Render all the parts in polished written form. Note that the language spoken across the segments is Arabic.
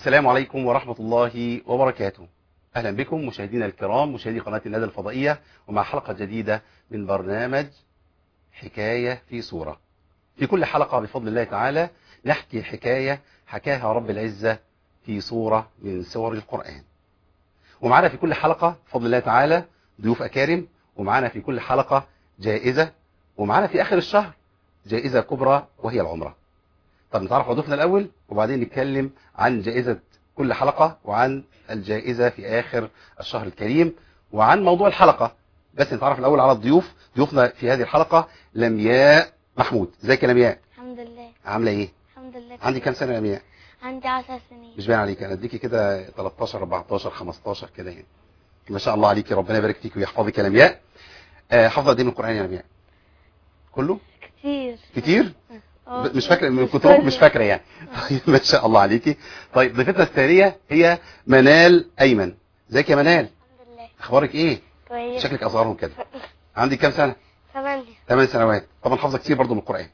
السلام عليكم ورحمة الله وبركاته. أهلا بكم مشاهدينا الكرام، مشاهدي قناة الندى الفضائية، ومع حلقة جديدة من برنامج حكاية في صورة. في كل حلقة بفضل الله تعالى نحكي حكاية حكاها رب العزة في صورة من صور القرآن. ومعنا في كل حلقة بفضل الله تعالى ضيوف أكارم، ومعنا في كل حلقة جائزة، ومعنا في آخر الشهر جائزة كبرى وهي العمرة. طب نتعرف على ضيوفنا الأول وبعدين نتكلم عن جائزة كل حلقة وعن الجائزة في آخر الشهر الكريم وعن موضوع الحلقة. بس نتعرف الأول على الضيوف. ضيوفنا في هذه الحلقة لمياء محمود. ازيك يا لمياء؟ الحمد لله. عاملة ايه؟ الحمد لله. عندي كام سنة يا لمياء؟ عندي 10 سنين. مش باين عليك، انا اديكي كده 13 14 15 كده يعني. ما شاء الله عليكي، ربنا يبارك فيك ويحفظك يا لمياء. حافظة قد ايه من القرآن يا لمياء؟ كله؟ كتير؟ مش فاكره من كترهم، مش فاكره يعني. طيب ما شاء الله عليكي. طيب ضيفتنا الثانيه هي منال ايمن. ازيك يا منال؟ الحمد لله. اخبارك ايه؟ كويس. شكلك اصغرهم كده. عندك كام سنه؟ 8. 8 سنوات. طبعا حافظه كتير برضو من القران.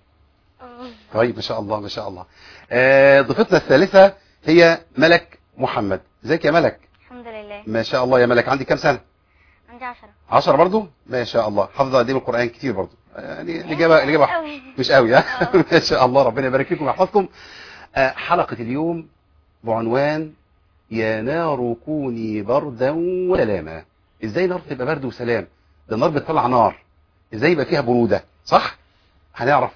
طيب ما شاء الله ما شاء الله. ضيفتنا الثالثه هي ملك محمد. ازيك يا ملك؟ الحمد لله. ما شاء الله يا ملك. عندك كام سنه؟ عندي 10. 10 برضو؟ ما شاء الله. حافظه قد ايه من القران؟ كتير برضو يعني. الاجابه مش قوي ها. ما شاء الله، ربنا يبارك فيكم ويحفظكم. حلقه اليوم بعنوان يا نار كوني بردا وسلاما. ازاي نار تبقى برد وسلام؟ ده النار بتطلع نار، ازاي يبقى فيها برودة؟ صح؟ هنعرف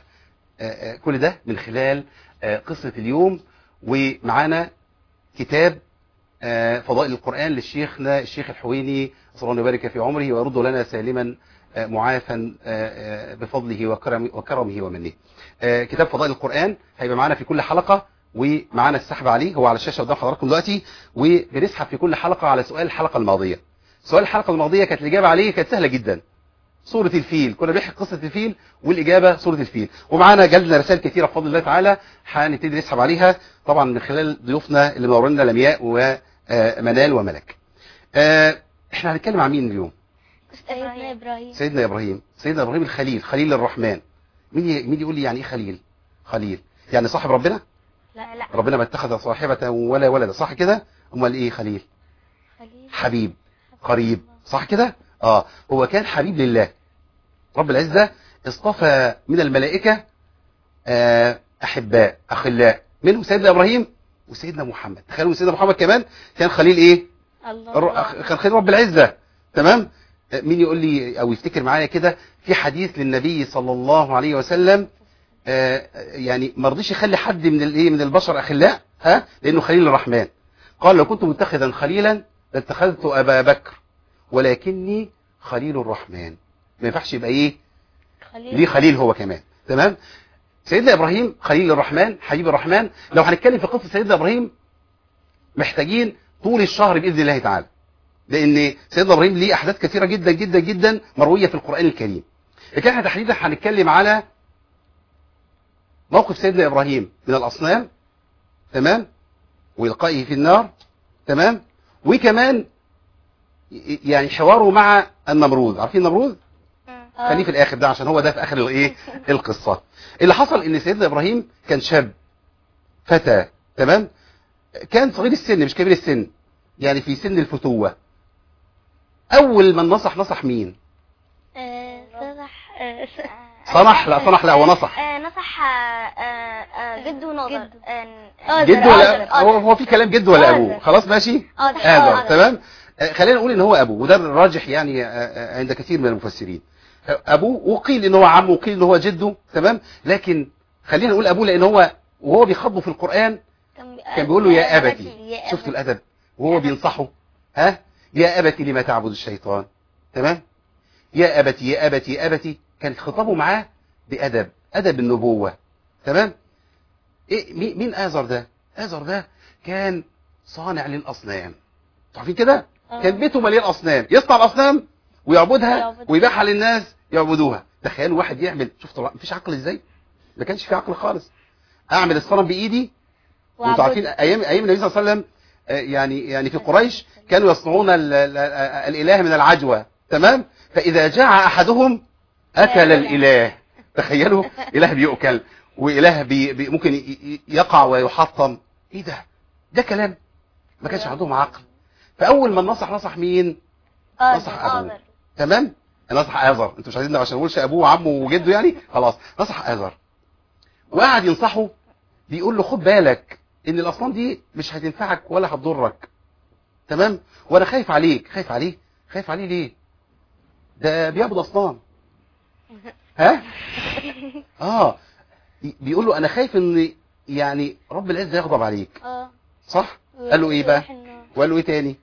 كل ده من خلال قصة اليوم. ومعانا كتاب فضائل القرآن للشيخنا الشيخ الحويني، صلى الله يبارك في عمره ويرد لنا سالما معافا بفضله وكرمه ومنه. كتاب فضائل القرآن هيبقى معانا في كل حلقة، ومعانا السحب عليه، هو على الشاشة قدام حضراتكم دلوقتي، وبنسحب في كل حلقة على سؤال الحلقة الماضية. سؤال الحلقة الماضية كانت الإجابة عليه كانت سهلة جدا، سورة الفيل. كنا بنحكي قصة الفيل والإجابة سورة الفيل. ومعانا جالنا رسائل كثيرة بفضل الله تعالى هنبتدي نسحب عليها طبعا من خلال ضيوفنا اللي منورنا لمياء ومنال وملك. احنا هنتكلم عن مين اليوم؟ سيدنا إبراهيم. سيدنا إبراهيم. سيدنا إبراهيم الخليل، خليل الرحمن. مين يقول لي يعني ايه خليل؟ خليل يعني صاحب ربنا؟ لا. ربنا ما اتخذ صاحبة ولا ولد، صح كده؟ امال ايه خليل؟ حبيب، قريب، صح كده؟ هو كان حبيب لله. رب العزة اصطفى من الملائكة احباء اخلاء، منهم سيدنا ابراهيم وسيدنا محمد. تخيلوا سيدنا محمد كمان كان خليل ايه؟ كان خليل رب العزة. تمام؟ مين يقول لي او يفتكر معايا كده في حديث للنبي صلى الله عليه وسلم يعني ما رضيش يخلي حد من البشر اخلاء، لانه خليل الرحمن. قال لو كنت متخذا خليلا لاتخذت ابا بكر ولكني خليل الرحمن. ما ينفعش يبقى ايه؟ ليه خليل هو كمان. تمام؟ سيدنا ابراهيم خليل الرحمن حبيب الرحمن. لو هنتكلم في قصه سيدنا ابراهيم محتاجين طول الشهر باذن الله تعالى، لان سيدنا ابراهيم ليه احداث كثيره جدا جدا جدا مرويه في القران الكريم. لكن احنا تحديدا هنتكلم على موقف سيدنا إبراهيم من الأصنام، تمام، وإلقائه في النار، تمام، وكمان يعني حواره مع النمرود. عارفين النمرود؟ خليه في الآخر ده عشان هو ده في آخر الايه القصة. اللي حصل إن سيدنا إبراهيم كان شاب فتى، تمام، كان صغير السن مش كبير السن، يعني في سن الفتوة. أول من نصح مين؟ صنح لا ونصح. نصح جده ونظر. جده ولا هو في كلام جده ولا ابوه؟ خلاص ماشي. تمام. خلينا نقول ان هو ابوه، وده الراجح يعني عند كثير من المفسرين. ابوه، وقيل ان هو عمه، وقيل ان هو جده، تمام، لكن خلينا نقول ابوه لان هو وهو بيخاطبه في القرآن كان بيقول له يا ابتي. شفتوا الادب وهو بينصحه؟ يا ابتي لما تعبد الشيطان. تمام؟ يا ابتي يا ابتي يا ابتي. كان خطابه معاه بأدب، أدب النبوة. تمام؟ مين آزر ده؟ آزر ده كان صانع للأصنام. عارفين كده؟ كان بيته مليان أصنام، يصنع الأصنام ويعبدها ويبيعها للناس يعبدوها. تخيلوا واحد يعمل، شفتوا مفيش عقل ازاي؟ ما كانش في عقل خالص. أعمل الصنم بإيدي. وانتوا عارفين أيام النبي صلى الله عليه وسلم يعني في قريش كانوا يصنعون الإله من العجوة. تمام؟ فإذا جاع أحدهم أكل الإله. تخيلوا إله بيؤكل وإله ممكن يقع ويحطم. إيه ده؟ ده كلام، ما كانش عندهم عقل. فاول ما نصح مين؟ نصح ابوه. تمام، نصح آزر. انتوا مش عايزين عشان نقولش ابوه وعمه وجده يعني، خلاص نصح آزر. وقعد ينصحه، بيقول له خد بالك ان الاصنام دي مش هتنفعك ولا هتضرك. تمام، وانا خايف عليك. خايف عليه ليه؟ ده بيعبد اصنام. ها بيقول له انا خايف ان يعني رب العزه يغضب عليك. صح. قال له ايه بقى؟ وقال له ايه تاني؟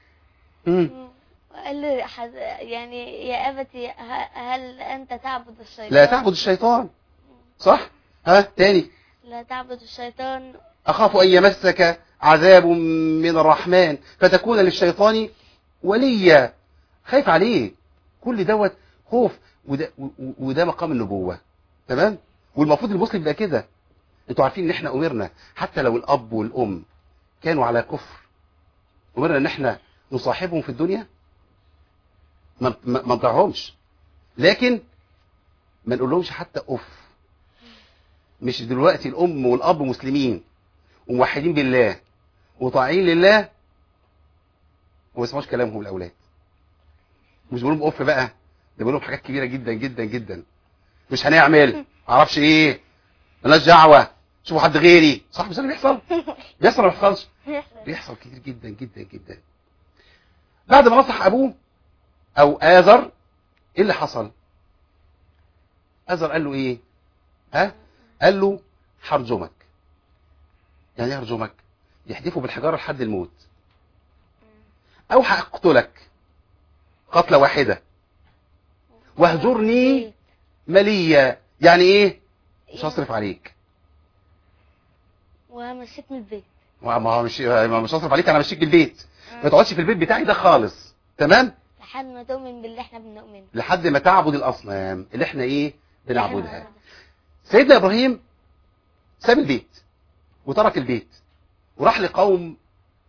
قال له يعني يا أبتي هل أنت تعبد الشيطان؟ لا تعبد الشيطان. صح. تاني، لا تعبد الشيطان. أخاف أن يمسك عذاب من الرحمن فتكون للشيطان وليا. خايف عليه. كل دوت خوف، وده مقام النبوة. تمام. والمفروض المسلم يبقى كده. انتوا عارفين ان احنا امرنا حتى لو الاب والام كانوا على كفر، امرنا ان احنا نصاحبهم في الدنيا، ما نطيعهمش، لكن ما نقولهمش حتى اف. مش دلوقتي الام والاب مسلمين وموحدين بالله وطاعين لله وما يسمعوش كلامهم الاولاد. مش بيقول لهم اف بقى، ده بيقول لهم حاجات كبيره جدا جدا جدا. مش هنعمل معرفش ايه، مالناش دعوه، شوفوا حد غيري. صح مش اللي بيحصل؟ بيحصل ولا ما بيحصلش؟ بيحصل كتير جدا جدا جدا. بعد ما نصح ابوه او آزر، ايه اللي حصل؟ آزر قال له ايه؟ قال له هرجمك. يعني ايه هرجمك؟ يحدفه بالحجاره لحد الموت، او هقتلك قتله واحده، واهجرني مليا. يعني ايه؟ مش هصرف عليك ومشيت من البيت. ما مش هصرف عليك، انا مشيك البيت، ما تقعدش في البيت بتاعي ده خالص. تمام، لحد ما تؤمن باللي احنا بنؤمنه، لحد ما تعبد الاصنام اللي احنا ايه بنعبدها. سيدنا ابراهيم ساب البيت وترك البيت وراح لقومه.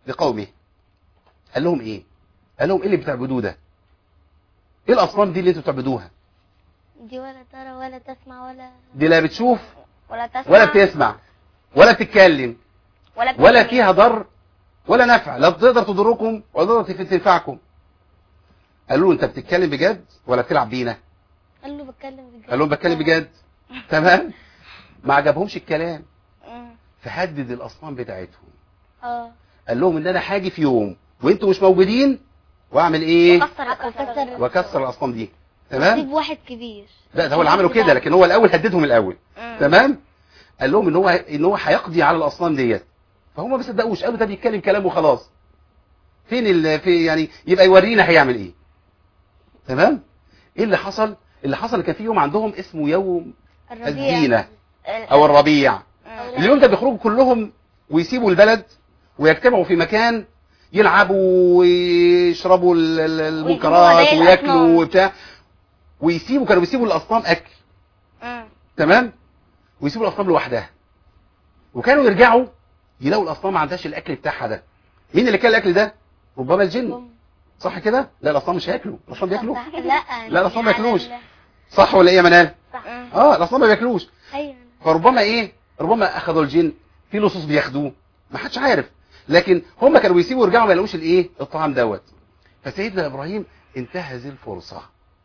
قال لهم ايه؟ قال لهم ايه اللي بتعبدوه ده؟ ايه الاصنام دي اللي انتوا بتعبدوها؟ دي ولا ترى ولا تسمع دي لا بتشوف ولا تسمع ولا بتسمع ولا بتتكلم ولا فيها ضر ولا نفع، لا تقدر تضركم ولا تقدر تنفعكم. قالوا له انت بتتكلم بجد ولا بتلعب بينا؟ قال له بتكلم بجد. قال لهم بتكلم بجد. تمام. ما عجبهمش الكلام، فهدد الاصنام بتاعتهم. قال لهم ان انا هاجي في يوم وانتوا مش موجودين واعمل ايه؟ وكسر الاصنام دي. تمام. سيب واحد كبير. لا ده هو اللي عمله كده، لكن هو الاول هددهم الاول. تمام. قال لهم ان هو هيقضي على الاصنام ديت، فهم ما بيصدقوش، قالوا ده بيتكلم كلام وخلاص. فين في يعني يبقى يورينا هيعمل ايه. تمام. ايه اللي حصل؟ اللي حصل كان في يوم عندهم اسمه يوم الزينة او الربيع. اليوم ده بيخرجوا كلهم ويسيبوا البلد ويجتمعوا في مكان، يلعبوا ويشربوا المنكرات وياكلوا وبتاع، كانوا بيسيبوا الاصنام اكل. تمام. ويسيبوا الاصنام لوحدها، وكانوا يرجعوا يلاقوا الاصنام ما عندهاش الاكل بتاعها ده. مين اللي كان الاكل ده؟ ربما الجن. صح كده؟ لا الاصنام مش هياكلوا. الاصنام بياكلوا؟ لا الاصنام ما ياكلوش. صح ولا ايه يا منال؟ صح. الاصنام ما بياكلوش. ايوه. فربما ربما اخذوا الجن في لصوص بياخدوه، ما حدش عارف، لكن هم كانوا بيسيبوا يرجعوا ما يلاقوش الطعام دوت. فسيدنا ابراهيم انتهز الفرصه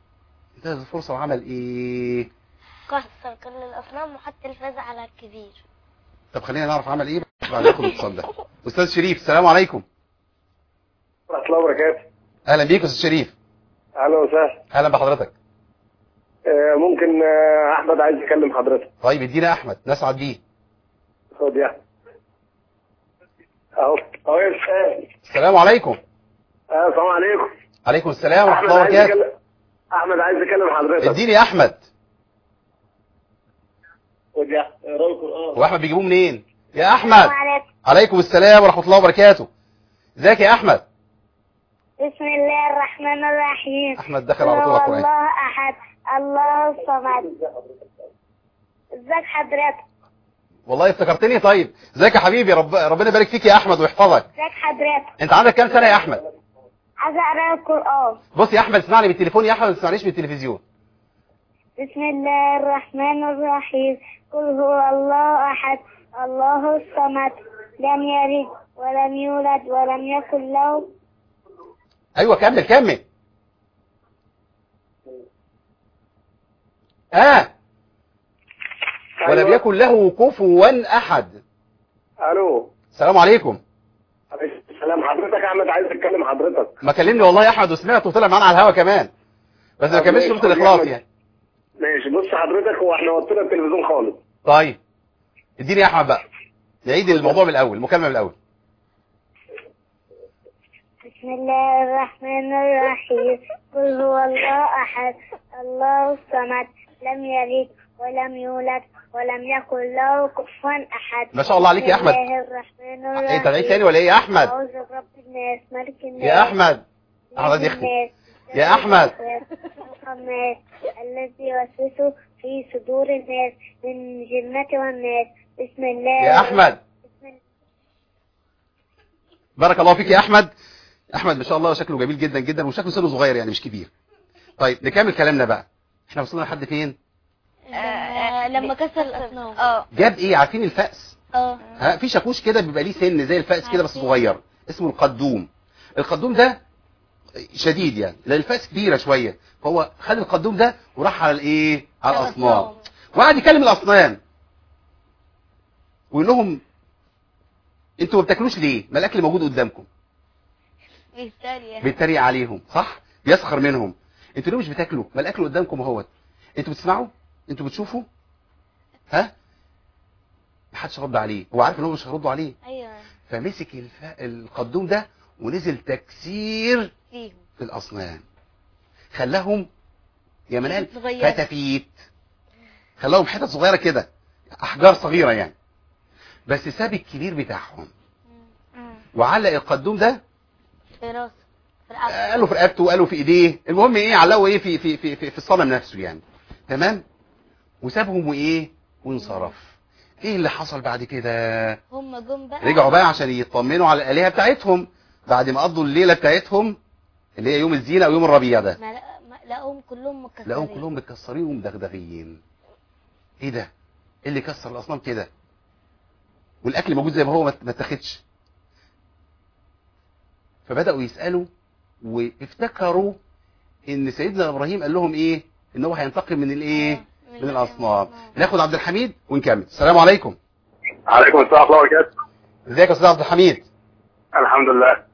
وعمل ايه؟ كسر كل الاصنام وحط الفاز على الكبير. طب خلينا نعرف عمل ايه بعد ناخد الاتصال ده. استاذ شريف، السلام عليكم. ورحمة الله وبركاته. اهلا بيك استاذ شريف. اهلا وسهلا. اهلا بحضرتك. ممكن احمد عايز يكلم حضرتك. طيب ادينا احمد نسعد بيه. خد يا احمد. اهو يا استاذ. السلام عليكم. السلام عليكم. عليكم السلام ورحمه الله وبركاته. احمد عايز يكلم حضرتك. اديني يا احمد. خد يا احمد اقرا القران. هو احمد بيجيبوه منين يا احمد؟ عليكم السلام ورحمه الله وبركاته. ازيك يا احمد؟ بسم الله الرحمن الرحيم. احمد دخل على طول القران. الله احد الله الصمد. ازيك حضرتك؟ والله افتكرتني. طيب ازيك يا حبيبي؟ ربنا يبارك فيك يا احمد ويحفظك. ازيك حضرتك؟ انت عندك كام سنه يا احمد؟ عايز اقرا القران. بص يا احمد اسمعني بالتليفون يا احمد، ما تسمعنيش بالتلفزيون. بسم الله الرحمن الرحيم. قل هو الله احد الله الصمد لم يلد ولم يولد ولم يكن له. ايوه كمل. ولم أيوة. يكن له كفوا احد. الو. السلام عليكم. عليكم السلام. حضرتك احمد عايز اتكلم حضرتك. ما كلمني والله يا احمد وسمعت وطلع معانا على الهوا كمان، بس ما طب كملش ماشي، سوره طب يا الاخلاص أحمد. يعني. ماشي، بص حضرتك، هو احنا وطينا التلفزيون خالص. طيب اديني يا احمد بقى، نعيد الموضوع من الاول، المكالمه من الاول. بسم الله الرحمن الرحيم. قل هو الله أحد الله الصمد لم يلد ولم يولد ولم يكن له كفوا أحد. ما شاء الله عليك يا احمد. بسم الله الرحمن الرحيم. انت تعيد تاني ولا ايه يا احمد؟ أعوذ برب الناس ملك الناس يا احمد إله يختم. الناس يا أحمد. الناس الذي يوسوس في صدور الناس من الجنة والناس. بسم الله يا احمد بارك الله فيك يا احمد. احمد ما شاء الله شكله جميل جدا جدا، وشكله سنه صغير يعني مش كبير. طيب نكمل كلامنا بقى، احنا وصلنا لحد فين؟ لما كسر الأصنام. جاب ايه؟ عارفين الفأس؟ اه في شاكوش كده بيبقى ليه سن زي الفأس كده بس صغير، اسمه القدوم. القدوم ده شديد يعني، لان الفأس كبيره شويه، فهو خد القدوم ده وراح على الايه؟ على الاصنام، وقعد يكلم الاصنام ويقول لهم انتوا ما بتاكلوش ليه؟ ما الاكل موجود قدامكم. بيتريق عليهم، صح؟ بيسخر منهم. انتوا ليه مش بتاكلوا؟ ما الاكل قدامكم اهوت. انتوا بتسمعوا؟ انتوا بتشوفوا؟ ها؟ محدش رد عليه، هو عارف ان هم مش هيردوا عليه. ايوه. فمسك القدوم ده ونزل تكسير فيهم في الاصنام، خلاهم يا منال صغيرة. فتافيت، خلاهم حتت صغيره كده، احجار صغيره يعني، بس ساب الكبير بتاعهم وعلق القدوم ده في راسه، في رقبته. قالوا في رقبته وقالوا في ايديه، المهم ايه علقوا ايه في الصنم نفسه يعني، تمام. وسابهم وايه وانصرف. ايه اللي حصل بعد كده؟ هم جم بقى رجعوا بقى عشان يطمنوا على الالهه بتاعتهم بعد ما قضوا الليله بتاعتهم اللي هي يوم الزينه او يوم الربيع ده. لقوهم كلهم متكسرين، لقوهم كلهم متكسرين ومدغدغين. ايه ده؟ ايه اللي كسر الاصنام كده؟ والاكل موجود زي ما هو ما اتاخدش. فبداوا يسالوا وافتكروا ان سيدنا ابراهيم قال لهم ايه؟ ان هو هينتقم من الايه؟ من الاصنام. ناخد عبد الحميد ونكمل. السلام عليكم. عليكم السلام ورحمه الله وبركاته. ازيك يا استاذ عبد الحميد؟ الحمد لله.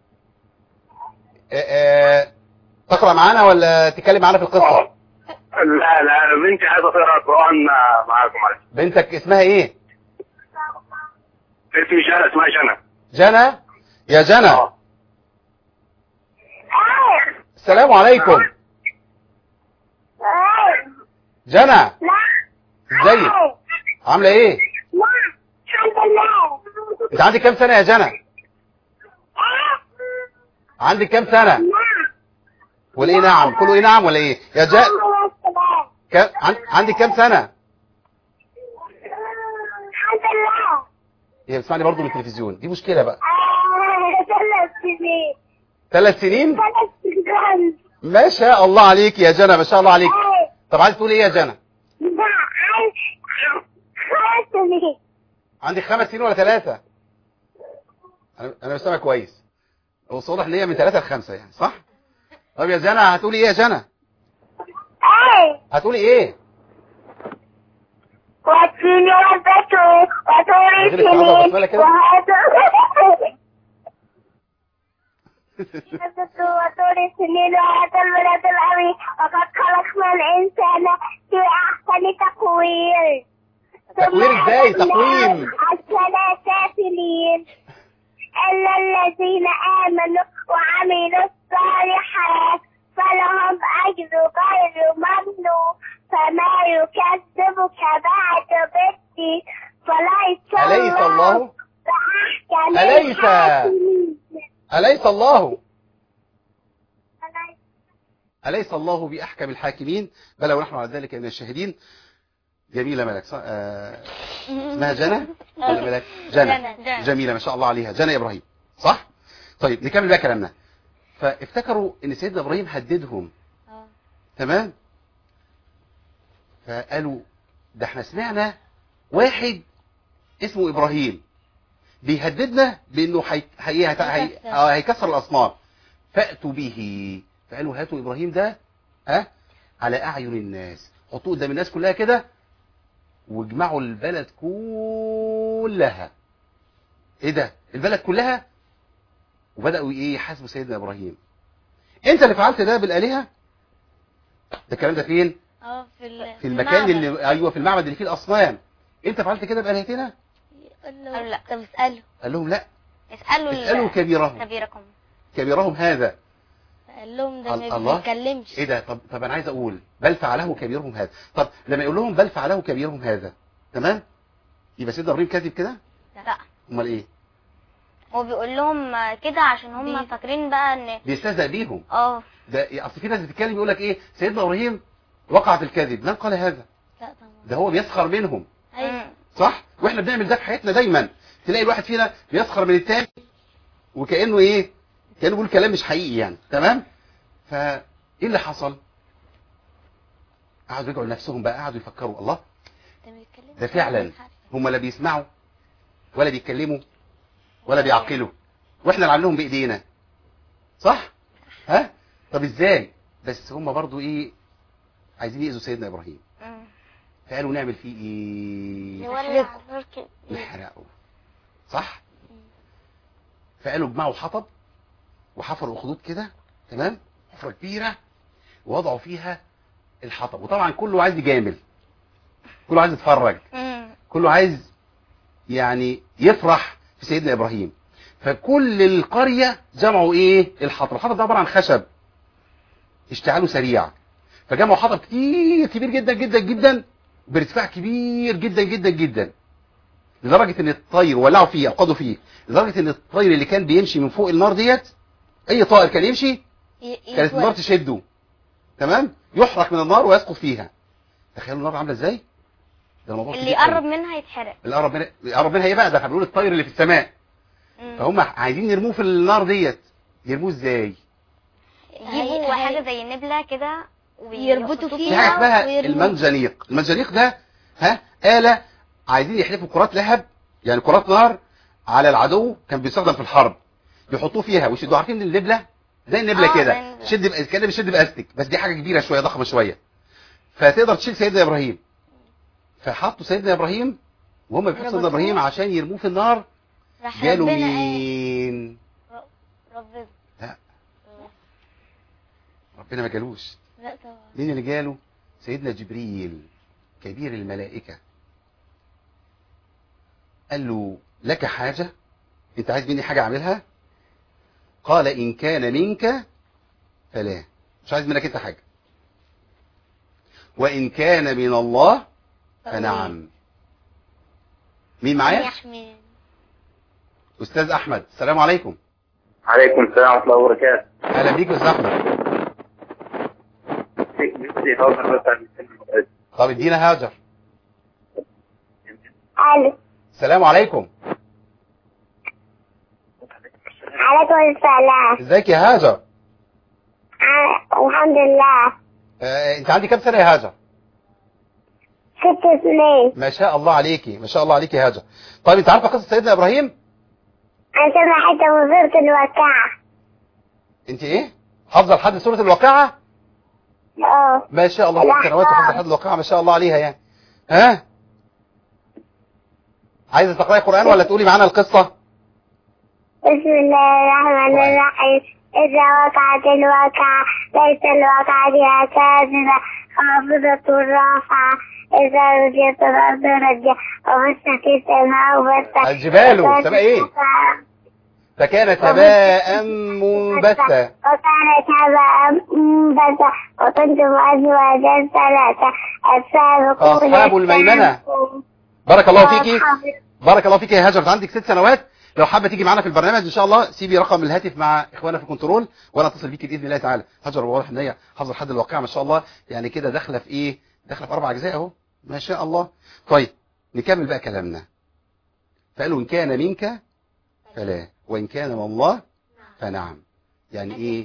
تقرا معانا ولا تتكلم معانا في القصه؟ لا بنتي عايزه تقرا القران معاكم. معلش. بنتك اسمها ايه؟ اسمي جنى، اسمها جنى. جنى؟ يا جنى. السلام عليكم. جنى ازيك؟ عامله ايه؟ الحمد لله. انت عندك كام سنه يا جنى؟ عندك كام سنه؟ ولا ايه نعم؟ كله ايه نعم ولا ايه يا جنى؟ عندك كام سنه؟ الحمد لله. هي بتسمعني برضه من التلفزيون، دي مشكله بقى. 3 سنين. 3 سنين؟ 3 سنين. ما شاء الله عليك يا جنى، ما شاء الله عليك. طب عايز تقول ايه يا جنى؟ لا، 5 سنين. عندك 5 سنين ولا 3؟ انا مش سامع كويس. هو واضح ان هي من 3 ل5 يعني، صح؟ طب يا جنى هتقولي ايه يا جنى؟ هتقولي ايه؟ والتين والزيتون وطور سنين وطور سنين وهذا البلد العظيم وقد خلقنا الإنسان في أحسن تقويم. تقوير ازاي؟ تقويم أسفل سافلين إلا الذين آمنوا وعملوا الصالحات فلهم أجر غير ممنون. فما يكذبك بعد بالدين أليس الله بأحكم أليس الحاكمين. أليس الله بأحكم الحاكمين؟ بلى ونحن على ذلك من الشاهدين. جميلة ملك اسمها جنى ولا ملك؟ جنى. جميلة ما شاء الله عليها، جنى إبراهيم، صح؟ طيب نكمل بقى كلامنا. فافتكروا ان سيدنا إبراهيم هددهم، تمام؟ فقالوا ده احنا سمعنا واحد اسمه إبراهيم بيهددنا بانه هيكسر الاصنام. فاتوا به، فقالوا هاتوا ابراهيم ده على اعين الناس، حطوه قدام الناس كلها كده، واجمعوا البلد كلها. ايه ده؟ البلد كلها. وبداوا ايه؟ يحاسبوا سيدنا ابراهيم. انت اللي فعلت ده بالالهه؟ ده الكلام ده فين؟ في المكان اللي ايوه في المعبد اللي فيه الاصنام. انت فعلت كده بالهتنا؟ قالوا لا. طب اساله. قال لهم لا، اسالوا كبيرهم هذا. قال لهم ده ما بيتكلمش. ايه ده؟ طب انا عايز اقول بل فعله كبيرهم هذا. طب لما يقول لهم بل فعله كبيرهم هذا، تمام، يبقى سيدنا ابراهيم كاذب كده؟ لا. امال ايه؟ هو بيقول لهم كده عشان هم فاكرين بقى ان بيستهزأ بيهم. ده اصل في ناس بتتكلم يقول لك ايه؟ سيدنا ابراهيم وقع في الكذب. من قال هذا؟ لا طبعا. ده هو بيسخر منهم. ايوه صح؟ واحنا بنعمل ده في حياتنا دايما. تلاقي الواحد فينا بيسخر من التاني وكانه ايه؟ كانه بيقول كلام مش حقيقي يعني، تمام؟ فايه اللي حصل؟ قعدوا يرجعوا لنفسهم بقى، قعدوا يفكروا الله ده فعلا هم لا بيسمعوا ولا بيتكلموا ولا بيعقلوا، واحنا اللي عاملينهم بايدينا. صح؟ طب ازاي؟ بس هم برضو ايه؟ عايزين يأذوا سيدنا ابراهيم. فقالوا نعمل فيه ايه؟ نحرقه. صح؟ فقالوا اجمعوا حطب وحفروا اخدود كده، تمام، حفره كبيره، ووضعوا فيها الحطب. وطبعا كله عايز يجامل، كله عايز يتفرج، كله عايز يعني يفرح في سيدنا ابراهيم. فكل القريه جمعوا ايه؟ الحطب. الحطب ده عباره عن خشب اشتعاله سريع، فجمعوا حطب كتير كبير جدا جدا جدا بارتفاع كبير جدا جدا جدا، لدرجه ان الطير ولعوا فيه اوقدوا فيه، لدرجه ان الطير اللي كان بيمشي من فوق النار ديت، اي طائر كان يمشي كانت النار تشده، تمام، يحرق من النار ويسقط فيها. تخيلوا النار عامله ازاي؟ ده الموضوع اللي يقرب منها يتحرق. اللي يقرب منها ايه بقى؟ ده احنا بنقول الطير اللي في السماء. فهم عايزين يرموه في النار ديت. يرموه ازاي؟ يجيبوا حاجه زي نبله كده ويربطوا فيها. في حاجه اسمها المنجنيق. المنجنيق ده آلة عايزين يحدفوا كرات لهب، يعني كرات نار على العدو، كان بيستخدم في الحرب. يحطوه فيها ويشدوا. عارفين النبله؟ زي النبله كده، شد كده بيشد باستك، بس دي حاجه كبيره شويه، ضخمه شويه، فتقدر تشيل سيدنا ابراهيم. فحطوا سيدنا ابراهيم، وهم بيحطوا سيدنا ابراهيم عشان يرموه في النار. جاله مين؟ ربنا. لا، ربنا ما جالوش. لا طبعا. مين اللي جاله؟ سيدنا جبريل كبير الملائكه. قال له لك حاجه؟ انت عايز مني حاجه اعملها؟ قال ان كان منك فلا، مش عايز منك انت حاجه، وان كان من الله فنعم. مين معايا؟ استاذ احمد. السلام عليكم. عليكم السلام ورحمه الله وبركاته. اهلا بيك يا استاذ احمد. طب ادينا هاجر. الو. السلام عليكم. عليكم السلام. ازيك يا هاجر؟ الحمد لله. انت عندي كام سنه يا هاجر؟ 6 سنين. ما شاء الله عليكي، ما شاء الله عليكي يا هاجر. طيب انت عارفه قصه سيدنا ابراهيم؟ انا سامع حته من سوره الواقعه. انت ايه؟ حافظه لحد سوره الواقعه؟ ما شاء الله، 6 سنوات وحافظه لحد الواقعه، ما شاء الله عليها يعني. عايزه تقراي قران ولا تقولي معانا القصه؟ بسم الله الرحمن الرحيم. إذا وقعت الواقعة ليس لوقعتها كاذبة خافضة رافعة. إذا رجعت الأرض رجع وبست السماء بسا. الجبال سماء ايه؟ فكانت هباء منبثا. وكانت هباء منبثا وكنتم أزواجا ثلاثة. أصحاب الميمنة. بارك الله فيكي، بارك الله فيكي يا هاجر. عندك 6 سنوات. لو حابه تيجي معانا في البرنامج ان شاء الله سيبي رقم الهاتف مع اخوانا في الكنترول وانا اتصل بيكي باذن الله تعالى. هاجر واضح ان هي حافظه لحد الواقعه ما شاء الله، يعني كده داخله في ايه؟ داخله في 4 اجزاء اهو ما شاء الله. طيب نكمل بقى كلامنا. فقالوا ان كان منك فلا وان كان من الله فنعم. يعني ايه؟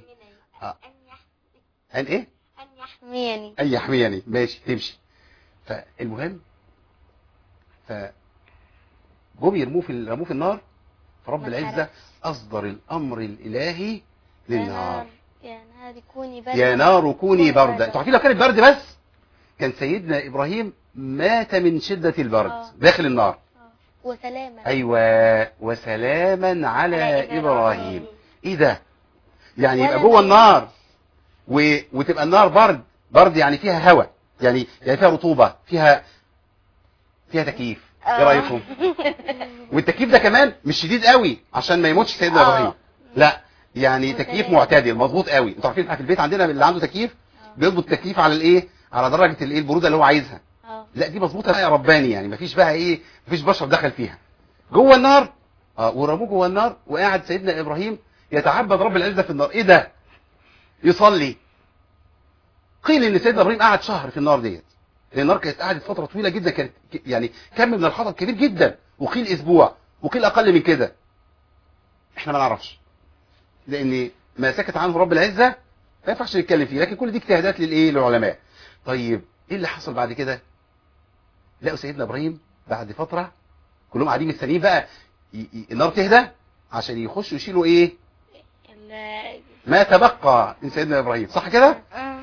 ان ايه؟ ان يحميني. ان يحميني، ماشي تمشي. فالمهم جم رموه في النار فرب ما العزة اتحرقش. أصدر الأمر الإلهي للنار. يا نار كوني بردا يا نار كوني بردا. انتوا عارفين لو كانت برد بس كان سيدنا إبراهيم مات من شدة البرد داخل النار. وسلاما. أيوة، وسلاما على على إبراهيم. إيه ده؟ يعني يبقى ولا جوه ما النار وتبقى النار برد يعني فيها هواء، يعني فيها رطوبة، فيها تكييف. ايه رأيكم؟ والتكييف ده كمان مش شديد قوي عشان ما يموتش سيدنا إبراهيم، لا يعني تكييف معتدل مظبوط قوي. انتوا عارفين احنا في البيت عندنا اللي عنده تكييف بيظبط التكييف على الايه، على درجة الايه البرودة اللي هو عايزها. لا دي مظبوطه بقى يا رباني، يعني مفيش بقى ايه، مفيش بشر دخل فيها. جوه النار ورموه جوه النار، وقاعد سيدنا ابراهيم يتعبد رب العزه في النار. ايه ده؟ يصلي. قيل ان سيدنا ابراهيم قعد شهر في النار ديت، لان النار كانت قعدت فتره طويله جدا، كانت يعني كم من الحطب كبير جدا، وقيل اسبوع وقيل اقل من كده. احنا ما نعرفش، لان ما سكت عنه رب العزه ما ينفعش نتكلم فيه، لكن كل دي اجتهادات للعلماء. طيب ايه اللي حصل بعد كده؟ لقوا سيدنا ابراهيم بعد فتره كلهم قاعدين مستنيين بقى النار تهدى عشان يخشوا يشيلوا ايه ما تبقى من سيدنا ابراهيم، صح كده؟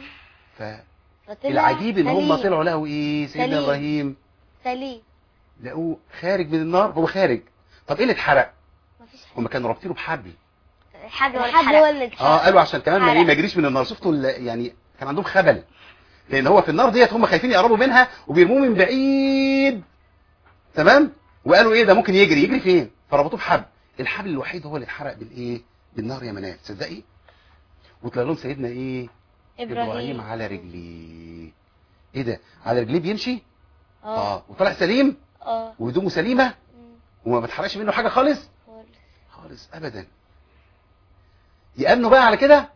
فالعجيب ان هم طلعوا لقوا ايه سيدنا ابراهيم سليم، لقوه خارج من النار. هو خارج. طب ايه اللي اتحرق؟ هم كانوا رابطينه بحبل. الحبل هو اللي اتحرق. قالوا عشان كمان ما يجريش من النار. شفتوا يعني كان عندهم خبل، لان هو في النار ديت هم خايفين يقربوا منها وبيرموه من بعيد، تمام؟ وقالوا ايه ده ممكن يجري فين؟ فربطوه بحبل. الحبل الوحيد هو اللي اتحرق بالايه؟ بالنار يا منال، تصدقي؟ وطلع لهم سيدنا ايه؟ ابراهيم على رجليه. ايه ده؟ على رجليه بيمشي؟ وطلع سليم؟ وهدومه سليمه؟ وما بتحرقش منه حاجه خالص ابدا. يأمنوا بقى على كده؟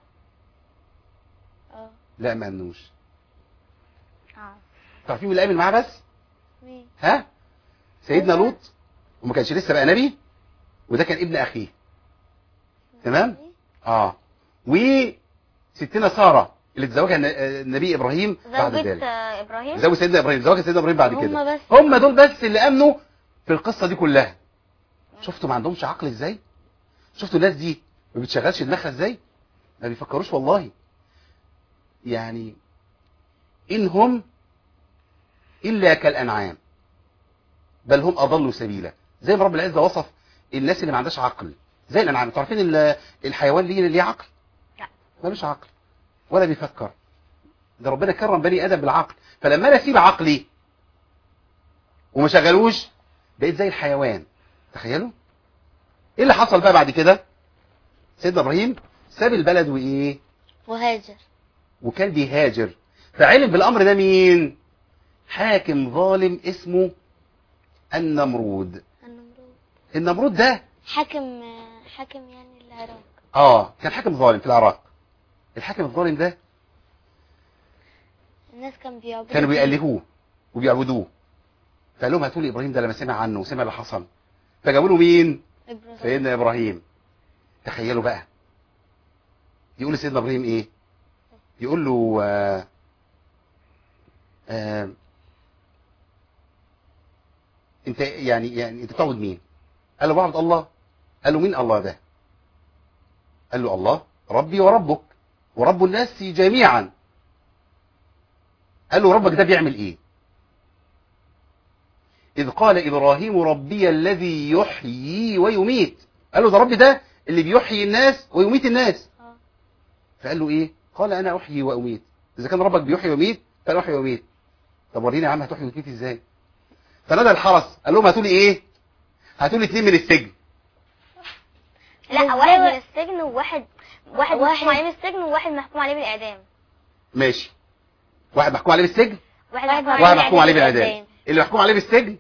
لا ما امنوش. تعرفين مين اللي امن معاه بس؟ مين؟ ها؟ سيدنا لوط، وما كانش لسه بقى نبي، وده كان ابن اخيه. تمام؟ وستنا ساره اللي اتزوجها النبي ابراهيم بعد ذلك. ابراهيم زوج سيدنا ابراهيم، زوجها سيدنا ابراهيم بعد كده. هم دول بس اللي امنوا في القصه دي كلها. شفتوا ما عندهمش عقل ازاي؟ شفتوا الناس دي ما بتشغلش دماغها ازاي؟ ما بيفكروش والله. يعني إنهم إلا كالأنعام بل هم أضلوا سبيلا. زي ما رب العزة وصف الناس اللي ما عندهاش عقل زي الأنعام. تعرفين الحيوان ليه عقل؟ لا ملوش عقل ولا بيفكر. ده ربنا كرم بني آدم بالعقل، فلما أنا أسيب عقلي وما شغلوش بقيت زي الحيوان. تخيلوا إيه اللي حصل بقى بعد كده؟ سيدنا إبراهيم ساب البلد وإيه؟ وهاجر. وكان بيهاجر. فعلم بالأمر ده مين؟ حاكم ظالم اسمه النمرود. النمرود ده حاكم يعني العراق. كان حاكم ظالم في العراق. الحاكم الظالم ده الناس كانوا بيألهوه وبيعبدوه. فقال لهم هاتوا لي ابراهيم ده لما سمع عنه وسمع اللي حصل. فجابوا له مين؟ سيدنا ابراهيم. تخيلوا بقى يقول لسيدنا ابراهيم ايه؟ يقول له انت يعني انت بتعبد مين؟ قال له بعبد الله. قال له مين الله ده؟ قال له الله ربي وربك ورب الناس جميعا. قال له ربك ده بيعمل ايه؟ إذ قال إبراهيم ربي الذي يحيي ويميت. قال له ده ربي ده اللي بيحيي الناس ويميت الناس. فقال له ايه؟ قال انا احيي واميت. اذا كان ربك بيحيي ويميت فانا احيي واميت. طب وريني يا عم هتحيي وتميت ازاي؟ فنادى الحرس قال لهم هاتوا لي ايه؟ هاتوا لي 2 من السجن. لا واحد من السجن وواحد محكوم عليه بالسجن وواحد محكوم عليه بالاعدام. ماشي. واحد محكوم عليه بالسجن واحد محكوم عليه بالاعدام. اللي محكوم عليه بالسجن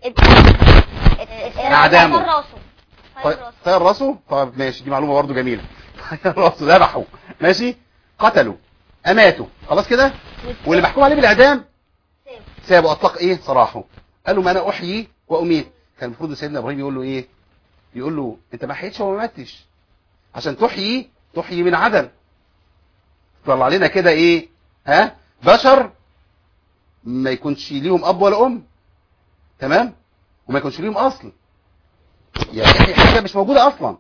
اعدامه. طير راسه. طب ماشي، دي معلومه برضه جميله. طير راسه ذبحوا، ماشي، قتلوا، اماتوا، خلاص كده. واللي محكوم عليه بالاعدام سابوا، اطلق ايه سراحه. قال له ما انا احيي واميت. كان المفروض سيدنا ابراهيم يقول له ايه؟ يقول له انت ما حييتش وما ماتش. عشان تحيي من عدم. طلع لنا كده ايه؟ بشر ما يكونش ليهم اب ولا ام، تمام، وما يكونش ليهم اصل. يعني حاجه مش موجوده اصلا.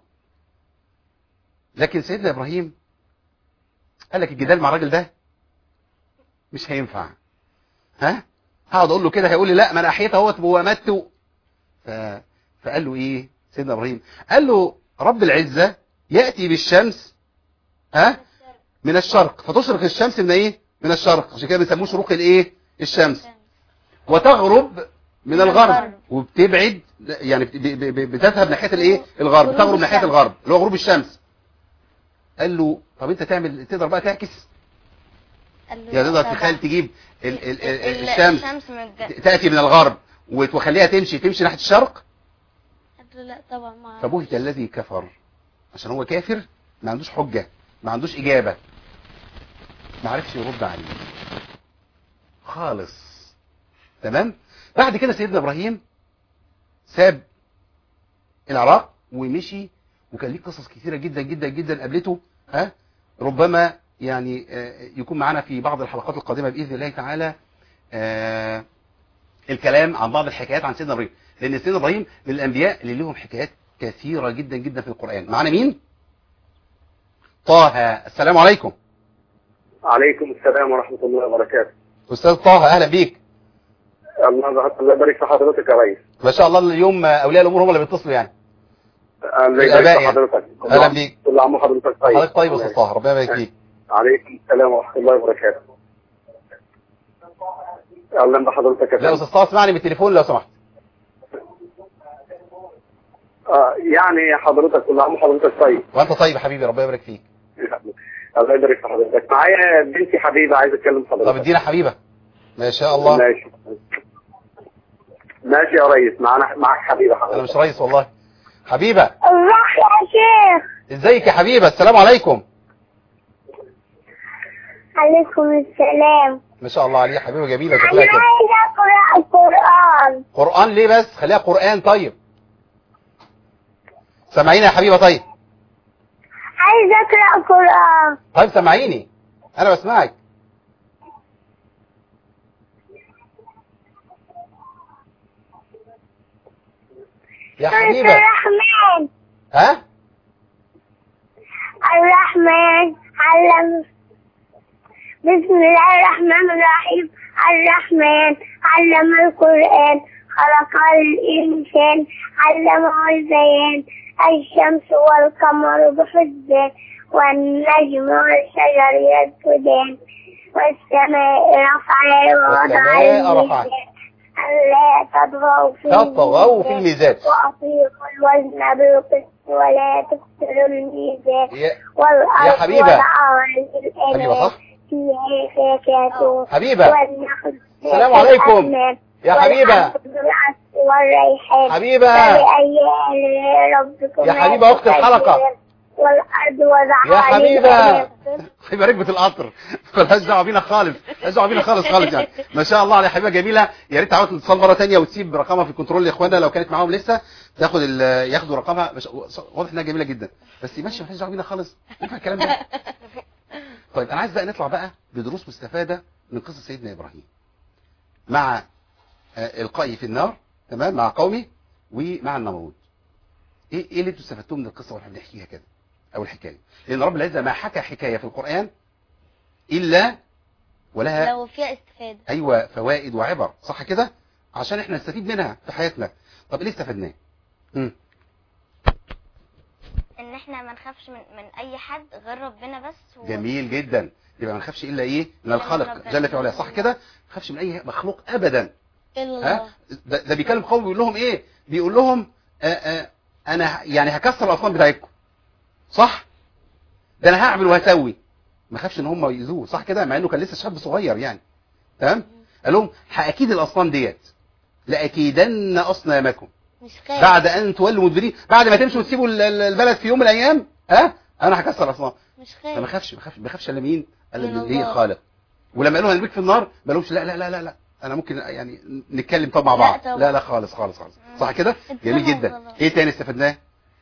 لكن سيدنا ابراهيم قال لك الجدال مع الراجل ده مش هينفع. هقعد اقول له كده هيقول لي لا ما انا احييت اهوت ومت. فقال له ايه سيدنا ابراهيم؟ قال له رب العزه ياتي بالشمس من الشرق فتشرق الشمس من ايه؟ من الشرق، عشان كده بنسموه شروق الايه؟ الشمس. وتغرب من الغرب، وبتبعد يعني بتذهب ناحيه الايه؟ الغرب، تغرب ناحيه الغرب اللي هو غروب الشمس. قال له طب انت تقدر بقى تعكس؟ يعني تقدر تخيل تجيب الشمس تاتي من الغرب وتخليها تمشي ناحيه الشرق؟ قال له لا طبعا ما. فبهت الذي كفر، عشان هو كافر ما عندوش حجه، ما عندوش اجابه، ما عرفش يرد عليه خالص. تمام. بعد كده سيدنا ابراهيم ساب العراق ومشي، وكان ليه قصص كثيره جدا جدا جدا قابلته. ربما يعني يكون معنا في بعض الحلقات القادمه باذن الله تعالى الكلام عن بعض الحكايات عن سيدنا ابراهيم، لان سيدنا ابراهيم من الانبياء اللي لهم حكايات كثيره جدا جدا في القران. معنا مين؟ طه. السلام عليكم. عليكم السلام ورحمة الله وبركاته. أستاذ طه أهلا بيك. الله يبارك في حضرتك يا ريس. ما شاء الله اليوم أولياء الأمور هم اللي بيتصلوا يعني. الله يبارك في حضرتك. أهلا بيك. كل عام وحضرتك طيب. حضرتك طيب يا أستاذ طه، ربنا يبارك فيك. عليكم السلام ورحمة الله وبركاته. أهلا بحضرتك يا فندم. لا أستاذ طه اسمعني بالتليفون لو سمحت. يعني حضرتك كل عام وحضرتك طيب. وأنت طيب يا حبيبي، ربنا يبارك فيك. الله يبارك في حضرتك. معايا بنتي حبيبه عايز اتكلم حضرتك. طب ادينا حبيبه. ما شاء الله. ماشي يا ريس. معاك حبيبه حضرتك. انا مش ريس والله. حبيبه. الروح يا شيخ. ازيك يا حبيبه؟ السلام عليكم. عليكم السلام. ما شاء الله عليك حبيبه جميله شكلها انا كده. عايزه اقرا القران. قران ليه بس؟ خليها قران. طيب سامعيني يا حبيبه؟ طيب عايزه اقرا القران. طيب سامعيني انا بسمعك يا حبيبه. الرحمن. الرحمن علم. بسم الله الرحمن الرحيم. الرحمن علم القرآن خلق الإنسان علمه البيان. الشمس والقمر بحسبان والنجم والشجر يسجدان والسماء رفعها ووضع الميزان ألا تطغوا في الميزان وأطيعوا الوزن بالقسط ولا تكسروا الميزان والأرض وضعها للأنام فيها فاكهة حبيبة. والنخل السلام عليكم يا حبيبة. والريحان حبيبة فبأي ربكم يا حبيبة أخت الحلقة. والأرض وضعها يا حبيبة. حبيبة ركبة القطر مالهاش دعوة بينا خالص، مالهاش دعوة بينا خالص يعني. ما شاء الله على حبيبة جميلة. يا ريت تعاود الاتصال مرة ثانية وتسيب رقمها في الكنترول يا اخوانا، لو كانت معاهم لسه تاخد ياخدوا رقمها. واضح انها جميلة جدا بس ماشي مالهاش دعوة بينا خالص. ينفع الكلام ده؟ طيب انا عايز بقى نطلع بقى بدروس مستفادة من قصة سيدنا ابراهيم مع القائه في النار، تمام، مع قومه ومع النمرود. ايه اللي انتوا استفدتوه من القصه واحنا بنحكيها كده او الحكايه؟ لان رب العزه ما حكى حكايه في القران الا ولها لو فيها استفاده. ايوه فوائد وعبر، صح كده؟ عشان احنا نستفيد منها في حياتنا. طب ايه اللي استفدناه؟ ان احنا ما نخافش من اي حد غير ربنا بس. جميل جدا. يبقى ما نخافش الا ايه؟ من الخالق جل في علاه، صح كده؟ ما نخافش من اي مخلوق ابدا الا الله. ده بيكلم قوم بيقول لهم ايه؟ بيقول لهم انا يعني هكسر الاصنام بتاعتكم، صح؟ ده انا هعمل وهسوي. ما خافش ان هم يؤذوه، صح كده؟ مع انه كان لسه شاب صغير يعني. تمام؟ قال لهم هاكيد الاصنام ديت، لاكيدن اصنامكم مش خايف بعد ان تولوا مدبرين، بعد ما تمشوا وتسيبوا البلد في يوم من الايام. انا هكسر الاصنام. مش خايف. فما خافش الا مين؟ قال اللي هي خالق. ولما قالوا هنرميك في النار ما لهمش لا لا لا لا لا انا ممكن يعني نتكلم طب مع بعض. لا خالص خالص خالص، صح كده؟ جميل جدا. ايه تاني استفدناه؟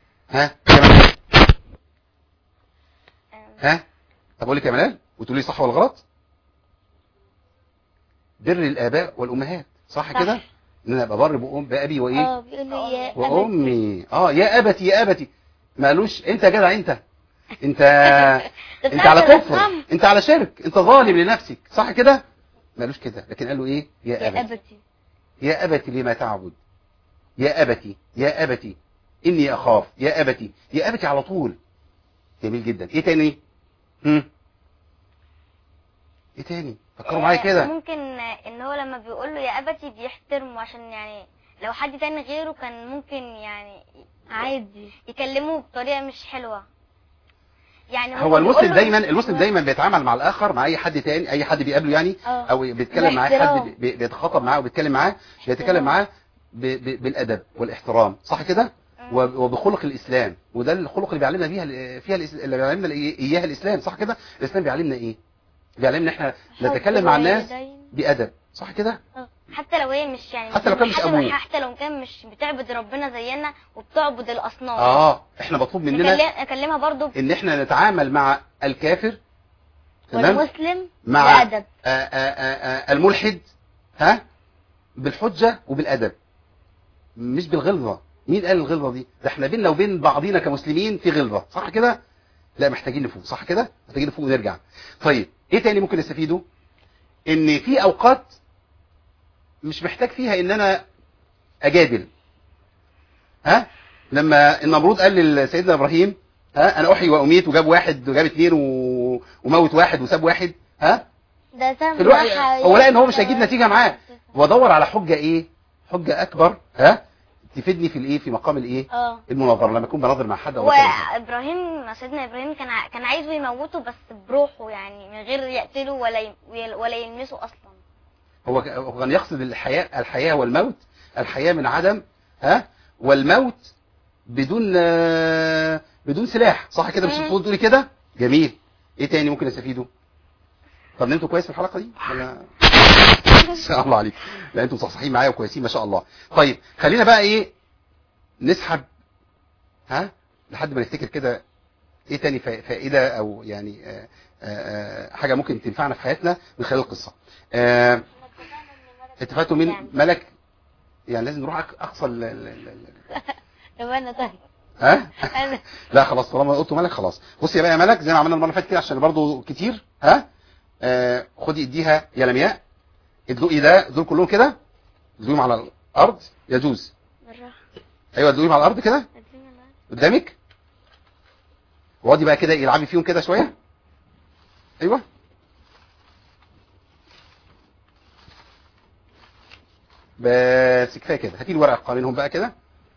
طب اقول لك يا منال وتقولي صح ولا غلط؟ بر الاباء والامهات، صح كده؟ ان انا ابقى بر بابي وايه بيقول لي يا أبتي. وامي. يا ابتي يا ابتي، ما قالوش انت يا جدع انت انت انت على كفر، انت على شرك، انت ظالم لنفسك، صح كده؟ ما قالوش كده، لكن قال له ايه؟ يا يا ابتي. أبتي. يا ابتي لما تعبد، يا ابتي يا ابتي اني اخاف، يا ابتي يا ابتي على طول. جميل جدا. ايه تاني؟ ايه تاني؟ فكروا معايا كده. ممكن ان هو لما بيقول له يا ابتي بيحترمه، عشان يعني لو حد تاني غيره كان ممكن يعني عادي يكلمه بطريقة مش حلوة. يعني هو المسلم دايما بيتعامل مع الاخر، مع اي حد تاني، اي حد بيقابله يعني، او بيتكلم معاه، حد بيتخاطب معاه وبيتكلم معاه، بيتكلم معاه بالادب والاحترام، صح كده؟ وبخلق الاسلام، وده الخلق اللي بيعلمنا اللي بيعلمنا اياه الاسلام، صح كده؟ الاسلام بيعلمنا ايه؟ بيعلمنا احنا نتكلم مع الناس بادب، صح كده؟ حتى لو هي مش يعني حتى لو كان مش ابوه، حتى لو كان مش بتعبد ربنا زينا وبتعبد الاصنام، احنا مطلوب مننا نكلمها برضو ان احنا نتعامل مع الكافر والمسلم مع بأدب، الملحد بالحجة وبالادب، مش بالغلظة. مين قال الغلظة دي؟ ده احنا بيننا وبين بعضينا كمسلمين في غلظة، صح كده؟ لا، محتاجين نفوق، صح كده؟ محتاجين نفوق ونرجع. طيب ايه تاني ممكن نستفيده؟ ان في اوقات مش محتاج فيها ان انا اجادل. لما النمرود قال لسيدنا ابراهيم انا احيي واميت، وجاب واحد وجاب اثنين وموت واحد وساب واحد، ده في الوقت هو لقى ان هو مش هيجيب نتيجه معاه، ودور على حجه ايه؟ حجه اكبر تفيدني في الايه؟ في مقام الايه؟ المناظره، لما اكون بناظر مع حد. هو سيدنا ابراهيم كان عايزه يموته بس بروحه، يعني من غير يقتله ولا يلمسه اصلا. هو كان يقصد الحياه والموت، الحياه من عدم، والموت بدون سلاح، صح كده؟ مش المفروض تقولي كده؟ جميل. ايه تاني ممكن نستفيده؟ طب نمتوا كويس في الحلقه دي ولا؟ ان شاء الله عليك، لا انتوا صحصحين معايا وكويسين ما شاء الله. طيب خلينا بقى ايه، نسحب لحد ما نفتكر كده ايه تاني فائده، او يعني حاجه ممكن تنفعنا في حياتنا من خلال القصه. اتفقتوا مين ملك؟ يعني لازم نروح اقصى طب انا طيب لا خلاص، طالما قلتوا ملك خلاص. بصي بقى يا ملك، زي ما عملنا المره اللي فاتت كده عشان برضو كتير، خدي اديها يا لمياء، ادلقي دول كلهم كده، ادلقيهم على الارض. يجوز ايوه، ادلقيهم على الارض كده قدامك، واقعدي بقى كده العبي فيهم كده شويه. ايوه بس كفايه كده. هاتي لي ورقه قارنهم بقى كده.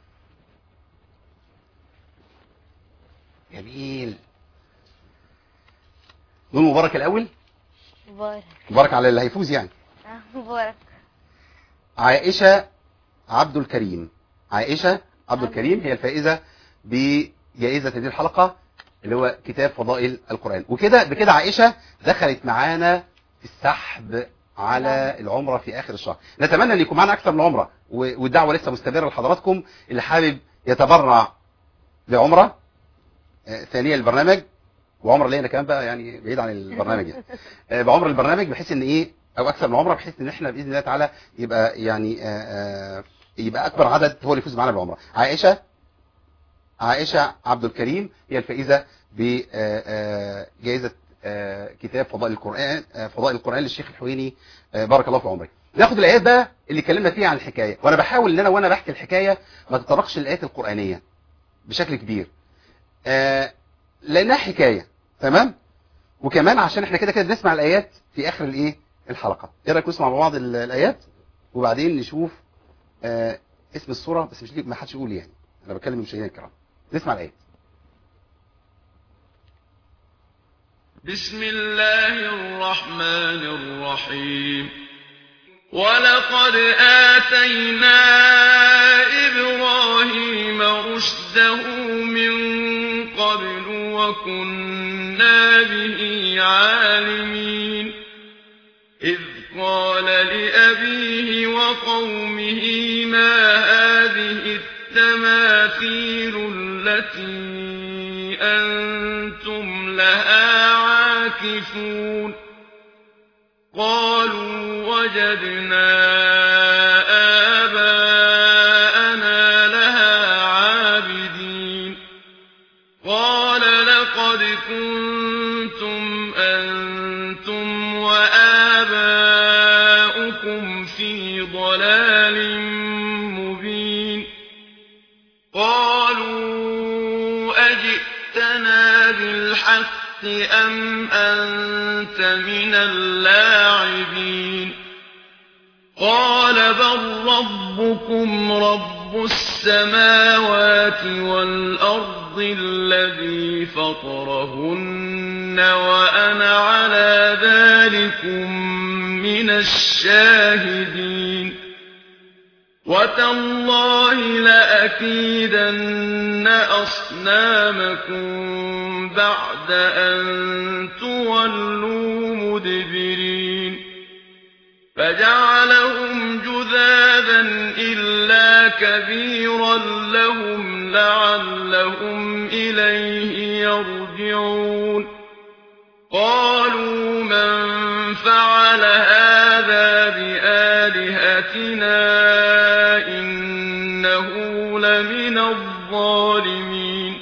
جميل. نون مبارك الاول. مبارك على اللي هيفوز يعني. مبارك. عائشه عبد الكريم. عائشه عبد الكريم هي الفائزه بجائزه هذه الحلقه، اللي هو كتاب فضائل القرآن. وكده بكده عائشه دخلت معانا في السحب على العمره في اخر الشهر. نتمنى ان يكون معنا اكثر من عمره، والدعوه لسه مستمره لحضراتكم اللي حابب يتبرع بعمره ثانيه للبرنامج، وعمره لينا كمان بقى يعني بعيد عن البرنامج يعني بعمره البرنامج، بحيث ان ايه، او اكثر من عمره، بحيث ان احنا باذن الله تعالى يبقى يعني يبقى اكبر عدد هو اللي يفوز معانا بالعمره. عائشه عبد الكريم هي الفائزه بجائزه كتاب فضائل القرآن للشيخ الحويني، بارك الله في عمرك. ناخد الايات بقى اللي اتكلمنا فيها عن الحكايه، وانا بحاول ان وانا بحكي الحكايه ما تتطرقش الايات القرآنيه بشكل كبير، لانها حكايه، تمام؟ وكمان عشان احنا كده نسمع الايات في اخر الايه الحلقه. ايه رايك نسمع مع بعض الايات وبعدين نشوف اسم السوره، بس مش ما حدش يقول يعني، انا بكلم المشاهدين الكرام. نسمع الايات. بسم الله الرحمن الرحيم. ولقد آتينا إبراهيم رشده من قبل وكنا به عالمين. إذ قال لأبيه وقومه ما هذه التماثيل التي أنتم لها عاكفون. قالوا وجدنا أم أنت من اللاعبين قال بل ربكم رب السماوات والأرض الذي فطرهن وأنا على ذلكم من الشاهدين وتالله لأكيدن أصنامكم بعد أن تولوا مدبرين فجعلهم جذاذا إلا كبيرا لهم لعلهم إليه يرجعون قالوا من فعل هذا بآلهتنا إنه لمن الظالمين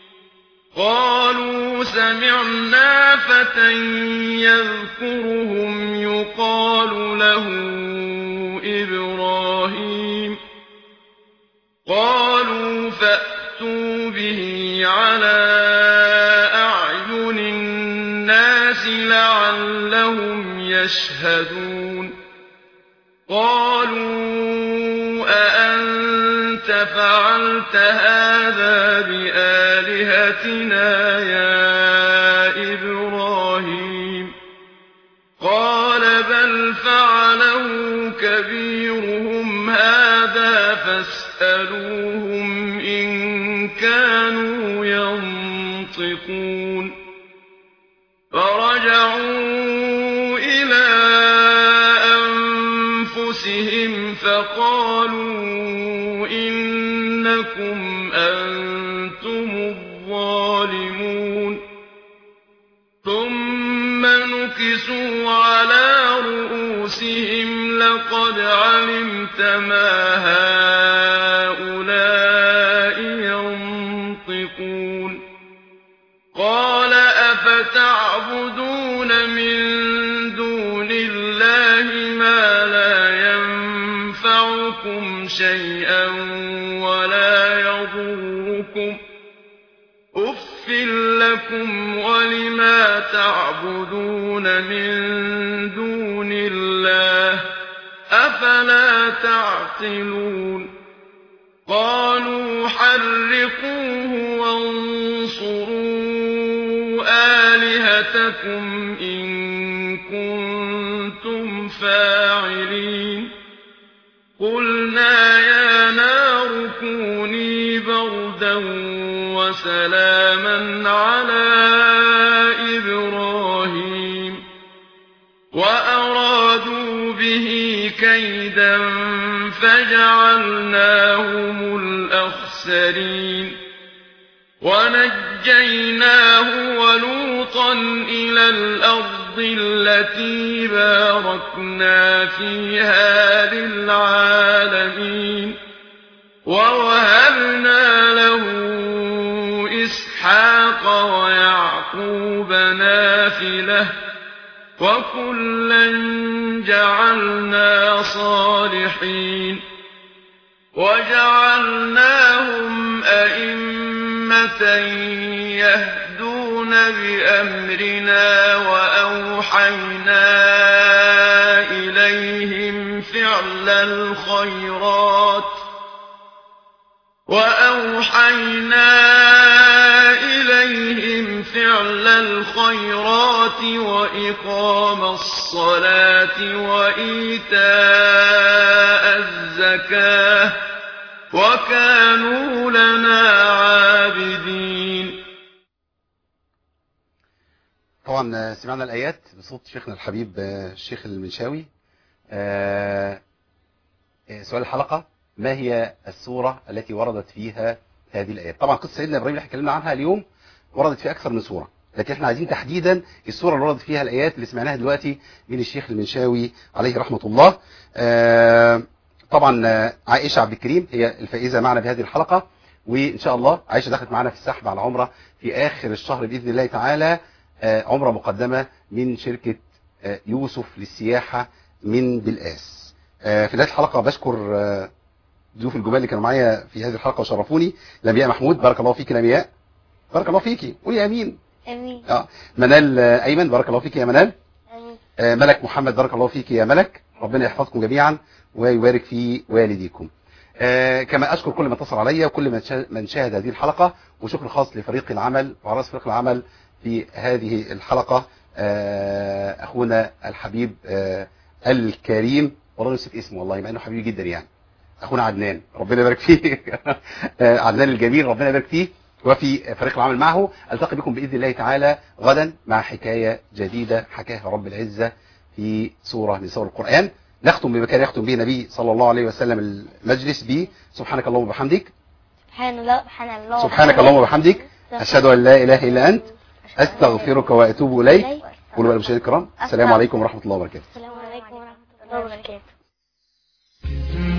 قالوا سمعنا فتى يذكرهم يقال له إبراهيم قالوا فأتوا به على أعين الناس لعلهم يشهدون قالوا أأنت فعلت هذا بآلهتنا يا إبراهيم قال بل فعله كبيرهم هذا فاسألوهم إن كانوا ينطقون فرجعوا إلى أنفسهم فقالوا إنكم أنتم الظالمون ثم نكسوا على رؤوسهم لقد علمت ما هؤلاء ينطقون قال أفتعبدون من دون الله ما لا ينفعكم شيئا ولا يضركم أف لكم ولما تعبدون من دون الله أفلا تعقلون قالوا حرقوه وانصروا آلهتكم إن كنتم فاعلين قلنا يا نار كوني بردا وسلاما على إبراهيم وأرادوا به كيدا فجعلناهم الأخسرين ونجيناه ولوطا إلى الأرض التي باركنا فيها للعالمين ووهبنا له إسحاق ويعقوب نافلة وكلا جعلنا صالحين وجعلناهم أئمة يهدون بأمرنا وأوحينا إليهم فعل الخيرات وإقام الصلاة وإيتاء الزكاة وكانوا لنا عابدين. طبعا سمعنا الآيات بصوت شيخنا الحبيب الشيخ المنشاوي. سؤال الحلقة: ما هي السورة التي وردت فيها هذه الآيات؟ طبعا قصة سيدنا إبراهيم اللي اتكلمنا عنها اليوم وردت في أكثر من سورة، لكن احنا عايزين تحديدا السورة اللي وردت فيها الآيات اللي سمعناها دلوقتي من الشيخ المنشاوي عليه رحمة الله. طبعا عائشة عبد الكريم هي الفائزة معنا بهذه الحلقة، وإن شاء الله عائشة دخلت معنا في السحب على عمرة في آخر الشهر بإذن الله تعالى، عمرة مقدمة من شركة يوسف للسياحة من بلقاس. في بداية الحلقة بشكر ضيوف الجمال اللي كانوا معايا في هذه الحلقة وشرفوني. لمياء محمود، بارك الله فيك. لمياء بارك الله فيكي، قولي امين. امين. منال ايمن بارك الله فيك يا منال. امين. ملك محمد بارك الله فيك يا ملك، ربنا يحفظكم جميعا ويبارك في والديكم. كما اشكر كل من اتصل عليا وكل من شاهد هذه الحلقه، وشكر خاص لفريق العمل وعراس فريق العمل في هذه الحلقه، اخونا الحبيب الكريم، والله نسيت اسمه والله مع انه حبيبي جدا يعني، اخونا عدنان ربنا يبارك فيه عدنان الجميل ربنا يبارك فيه، وفي فريق العمل معه. التقي بكم باذن الله تعالى غدا مع حكايه جديده حكاها رب العزه في سوره من سور القران. نختم بما كان يختم به النبي صلى الله عليه وسلم المجلس به: سبحانك اللهم وبحمدك، سبحانك اللهم وبحمدك، اشهد ان لا اله الا انت، استغفرك واتوب اليك. قولوا بقى المشاهدين الكرام السلام عليكم ورحمه الله وبركاته. السلام عليكم ورحمة الله وبركاته.